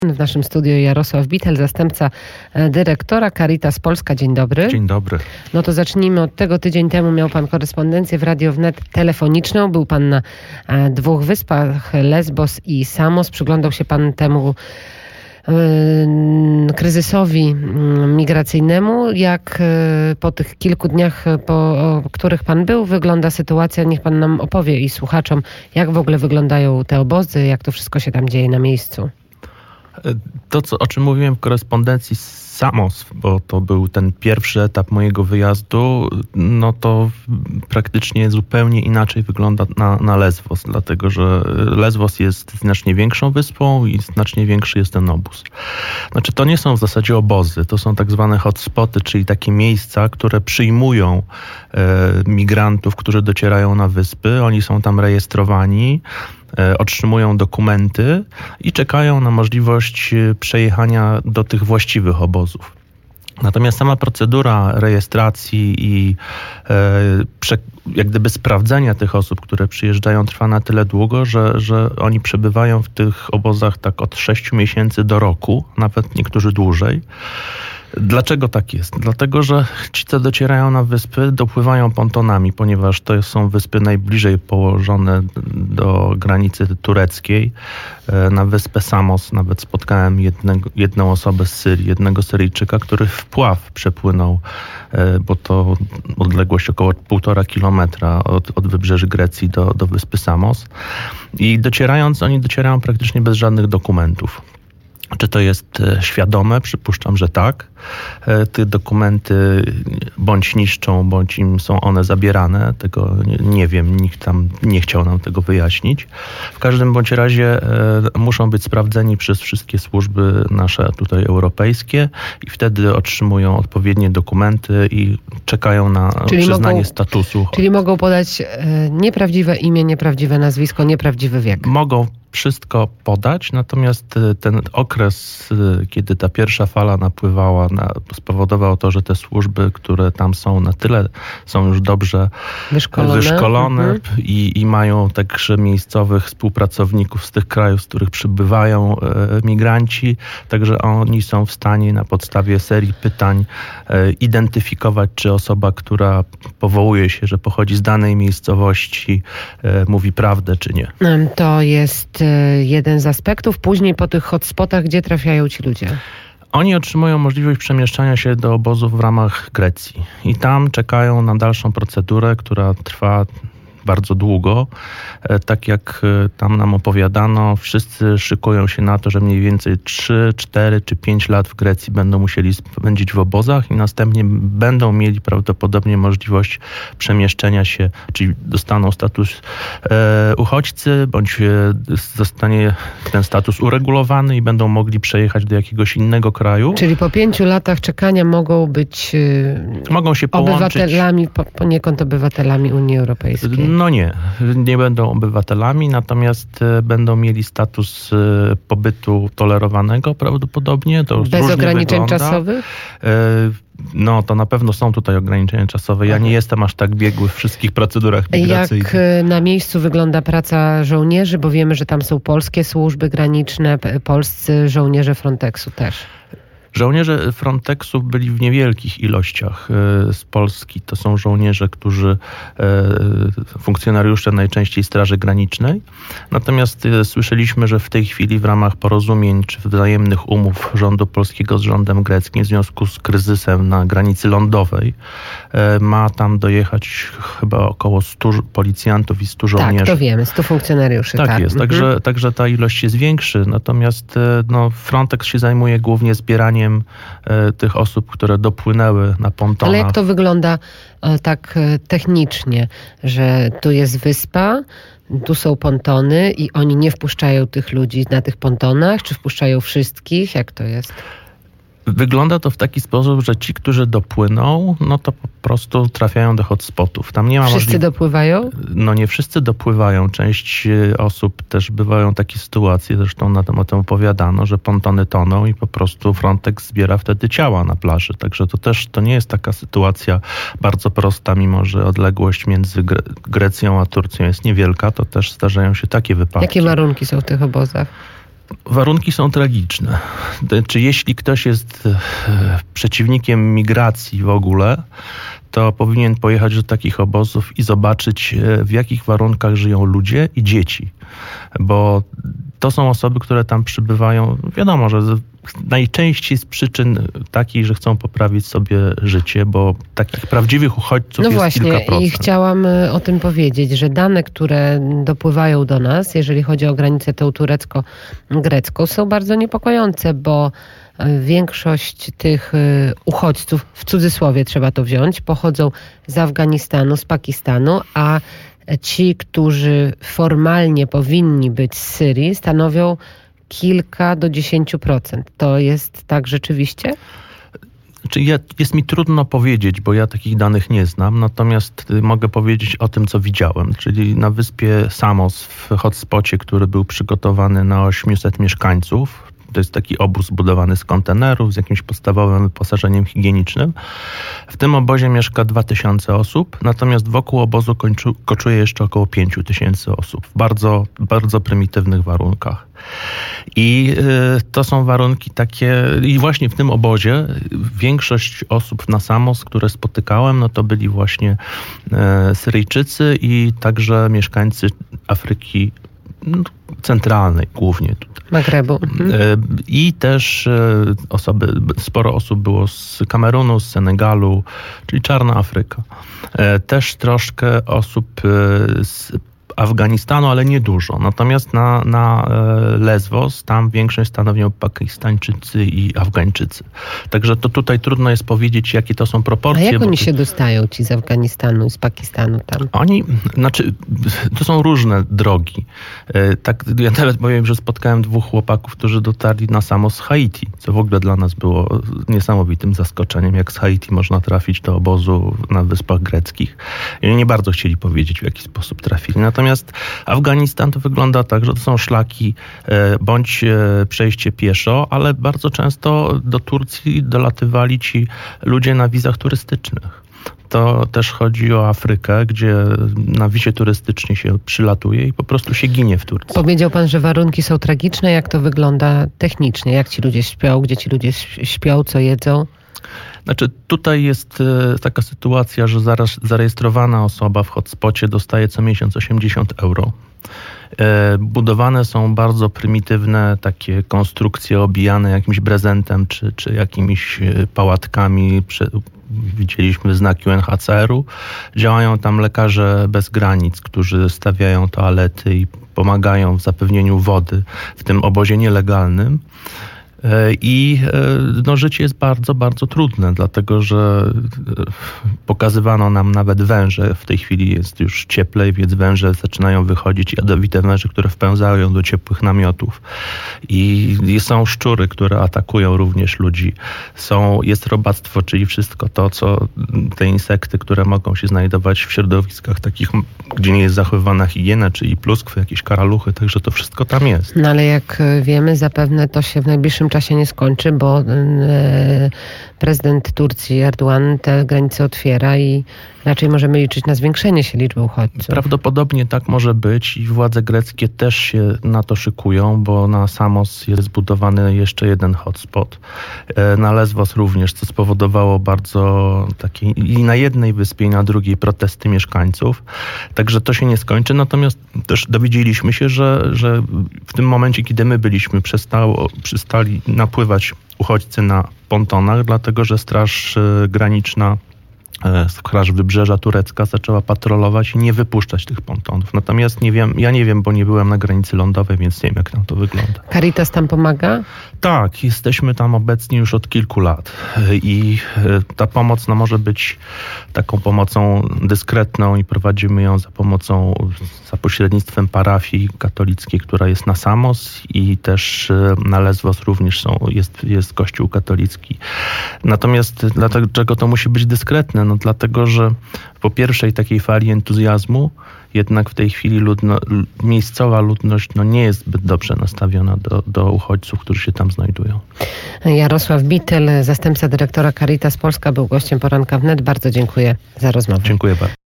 W naszym studiu Jarosław Bittel, zastępca dyrektora Caritas Polska. Dzień dobry. Dzień dobry. No to zacznijmy od tego. Tydzień temu miał pan korespondencję w Radio Wnet telefoniczną. Był pan na dwóch wyspach, Lesbos i Samos. Przyglądał się pan temu kryzysowi migracyjnemu. Jak po tych kilku dniach, po których pan był, wygląda sytuacja? Niech pan nam opowie i słuchaczom, jak w ogóle wyglądają te obozy, jak to wszystko się tam dzieje na miejscu. To, o czym mówiłem w korespondencji z Samos, bo to był ten pierwszy etap mojego wyjazdu, no to praktycznie zupełnie inaczej wygląda na Lesbos, dlatego że Lesbos jest znacznie większą wyspą i znacznie większy jest ten obóz. Znaczy, to nie są w zasadzie obozy, to są tak zwane hotspoty, czyli takie miejsca, które przyjmują migrantów, którzy docierają na wyspy. Oni są tam rejestrowani, otrzymują dokumenty i czekają na możliwość przejechania do tych właściwych obozów. Natomiast sama procedura rejestracji i jak gdyby sprawdzenia tych osób, które przyjeżdżają, trwa na tyle długo, że oni przebywają w tych obozach tak od 6 miesięcy do roku, nawet niektórzy dłużej. Dlaczego tak jest? Dlatego, że ci, co docierają na wyspy, dopływają pontonami, ponieważ to są wyspy najbliżej położone do granicy tureckiej. Na wyspę Samos nawet spotkałem jedną osobę z Syrii, jednego Syryjczyka, który wpław przepłynął, bo to odległość około 1,5 kilometra od wybrzeży Grecji do wyspy Samos. I oni docierają praktycznie bez żadnych dokumentów. Czy to jest świadome? Przypuszczam, że tak. Te dokumenty bądź niszczą, bądź im są one zabierane. Tego nie wiem, nikt tam nie chciał nam tego wyjaśnić. W każdym bądź razie muszą być sprawdzeni przez wszystkie służby nasze tutaj europejskie i wtedy otrzymują odpowiednie dokumenty i czekają na przyznanie statusu. Czyli mogą podać nieprawdziwe imię, nieprawdziwe nazwisko, nieprawdziwy wiek. Mogą wszystko podać, natomiast ten okres, kiedy ta pierwsza fala napływała, spowodował to, że te służby, które tam są, na tyle są już dobrze wyszkolone i mają także miejscowych współpracowników z tych krajów, z których przybywają migranci, także oni są w stanie na podstawie serii pytań identyfikować, czy osoba, która powołuje się, że pochodzi z danej miejscowości, mówi prawdę, czy nie. To jest jeden z aspektów. Później po tych hotspotach, gdzie trafiają ci ludzie? Oni otrzymują możliwość przemieszczania się do obozów w ramach Grecji i tam czekają na dalszą procedurę, która trwa bardzo długo. Tak jak tam nam opowiadano, wszyscy szykują się na to, że mniej więcej 3, 4 czy 5 lat w Grecji będą musieli spędzić w obozach i następnie będą mieli prawdopodobnie możliwość przemieszczenia się, czyli dostaną status uchodźcy, bądź zostanie ten status uregulowany i będą mogli przejechać do jakiegoś innego kraju. Czyli po 5 latach czekania mogą się obywatelami, poniekąd obywatelami Unii Europejskiej. No nie będą obywatelami, natomiast będą mieli status pobytu tolerowanego prawdopodobnie. To bez ograniczeń czasowych? No to na pewno są tutaj ograniczenia czasowe. Ja nie jestem aż tak biegły w wszystkich procedurach migracyjnych. Jak na miejscu wygląda praca żołnierzy? Bo wiemy, że tam są polskie służby graniczne, polscy żołnierze Frontexu też. Żołnierze Frontexu byli w niewielkich ilościach z Polski. To są żołnierze, funkcjonariusze najczęściej Straży Granicznej. Natomiast słyszeliśmy, że w tej chwili w ramach porozumień czy wzajemnych umów rządu polskiego z rządem greckim w związku z kryzysem na granicy lądowej ma tam dojechać chyba około 100 policjantów i 100 żołnierzy. Tak, to wiemy, 100 funkcjonariuszy. Tak jest, także ta ilość się zwiększy. Natomiast Frontex się zajmuje głównie zbieraniem tych osób, które dopłynęły na pontonach. Ale jak to wygląda tak technicznie, że tu jest wyspa, tu są pontony i oni nie wpuszczają tych ludzi na tych pontonach, czy wpuszczają wszystkich? Jak to jest? Wygląda to w taki sposób, że ci, którzy dopłyną, no to po prostu trafiają do hotspotów. Tam nie ma wszyscy dopływają? No nie wszyscy dopływają. Część osób też bywają takie sytuacje, zresztą na tym o tym opowiadano, że pontony toną i po prostu Frontex zbiera wtedy ciała na plaży. Także to nie jest taka sytuacja bardzo prosta, mimo że odległość między Grecją a Turcją jest niewielka, to też zdarzają się takie wypadki. Jakie warunki są w tych obozach? Warunki są tragiczne. Czy jeśli ktoś jest przeciwnikiem migracji w ogóle, to powinien pojechać do takich obozów i zobaczyć, w jakich warunkach żyją ludzie i dzieci. Bo to są osoby, które tam przybywają, wiadomo, że najczęściej z przyczyn takich, że chcą poprawić sobie życie, bo takich prawdziwych uchodźców jest kilka procent. No właśnie, i chciałam o tym powiedzieć, że dane, które dopływają do nas, jeżeli chodzi o granicę tą turecko-grecką, są bardzo niepokojące, bo większość tych uchodźców, w cudzysłowie trzeba to wziąć, pochodzą z Afganistanu, z Pakistanu, a ci, którzy formalnie powinni być z Syrii, stanowią kilka do 10%. To jest tak rzeczywiście? Jest mi trudno powiedzieć, bo ja takich danych nie znam, natomiast mogę powiedzieć o tym, co widziałem. Czyli na wyspie Samos, w hotspocie, który był przygotowany na 800 mieszkańców, to jest taki obóz zbudowany z kontenerów, z jakimś podstawowym wyposażeniem higienicznym. W tym obozie mieszka 2000 osób, natomiast wokół obozu koczuje jeszcze około 5000 osób w bardzo, bardzo prymitywnych warunkach. I to są warunki takie, i właśnie w tym obozie większość osób na Samos, które spotykałem, no to byli właśnie Syryjczycy i także mieszkańcy Afryki centralnej głównie tutaj. Magrebu. I też sporo osób było z Kamerunu, z Senegalu, czyli Czarna Afryka. Też troszkę osób z Afganistanu, ale nie dużo. Natomiast na Lesbos tam większość stanowią Pakistańczycy i Afgańczycy. Także to tutaj trudno jest powiedzieć, jakie to są proporcje. A jak oni się dostają, ci z Afganistanu i z Pakistanu tam? To są różne drogi. Tak, ja nawet powiem, że spotkałem 2 chłopaków, którzy dotarli na Samos z Haiti, co w ogóle dla nas było niesamowitym zaskoczeniem, jak z Haiti można trafić do obozu na Wyspach Greckich. I oni nie bardzo chcieli powiedzieć, w jaki sposób trafili. Natomiast Afganistan to wygląda tak, że to są szlaki bądź przejście pieszo, ale bardzo często do Turcji dolatywali ci ludzie na wizach turystycznych. To też chodzi o Afrykę, gdzie na wizie turystycznie się przylatuje i po prostu się ginie w Turcji. Powiedział pan, że warunki są tragiczne. Jak to wygląda technicznie? Jak ci ludzie śpią? Gdzie ci ludzie śpią? Co jedzą? Tutaj jest taka sytuacja, że zarejestrowana osoba w hotspocie dostaje co miesiąc 80 euro. Budowane są bardzo prymitywne takie konstrukcje obijane jakimś brezentem czy jakimiś pałatkami. Widzieliśmy znaki UNHCR-u. Działają tam lekarze bez granic, którzy stawiają toalety i pomagają w zapewnieniu wody w tym obozie nielegalnym. I życie jest bardzo, bardzo trudne, dlatego że pokazywano nam nawet węże. W tej chwili jest już cieplej, więc węże zaczynają wychodzić, jadowite węże, które wpełzają do ciepłych namiotów. I są szczury, które atakują również ludzi. Jest robactwo, czyli wszystko to, co te insekty, które mogą się znajdować w środowiskach takich, gdzie nie jest zachowywana higiena, czyli pluskwy, jakieś karaluchy, także to wszystko tam jest. No ale jak wiemy, zapewne to się w najbliższym czasie nie skończy, bo prezydent Turcji Erdoğan te granice otwiera i raczej możemy liczyć na zwiększenie się liczby uchodźców. Prawdopodobnie tak może być i władze greckie też się na to szykują, bo na Samos jest zbudowany jeszcze jeden hotspot. Na Lesbos również, co spowodowało bardzo takie i na jednej wyspie, i na drugiej protesty mieszkańców. Także to się nie skończy. Natomiast też dowiedzieliśmy się, że w tym momencie, kiedy my byliśmy, przestali napływać uchodźcy na pontonach, dlatego że Straż Graniczna, Straż Wybrzeża turecka zaczęła patrolować i nie wypuszczać tych pontonów. Natomiast ja nie wiem, bo nie byłem na granicy lądowej, więc nie wiem, jak tam to wygląda. Caritas tam pomaga? Tak, jesteśmy tam obecni już od kilku lat i ta pomoc może być taką pomocą dyskretną i prowadzimy ją za pośrednictwem parafii katolickiej, która jest na Samos i też na Lesbos również jest kościół katolicki. Natomiast dlaczego to musi być dyskretne? No dlatego, że po pierwszej takiej fali entuzjazmu jednak w tej chwili miejscowa ludność nie jest zbyt dobrze nastawiona do uchodźców, którzy się tam znajdują. Jarosław Bittel, zastępca dyrektora Caritas Polska, był gościem Poranka Wnet. Bardzo dziękuję za rozmowę. Dziękuję bardzo.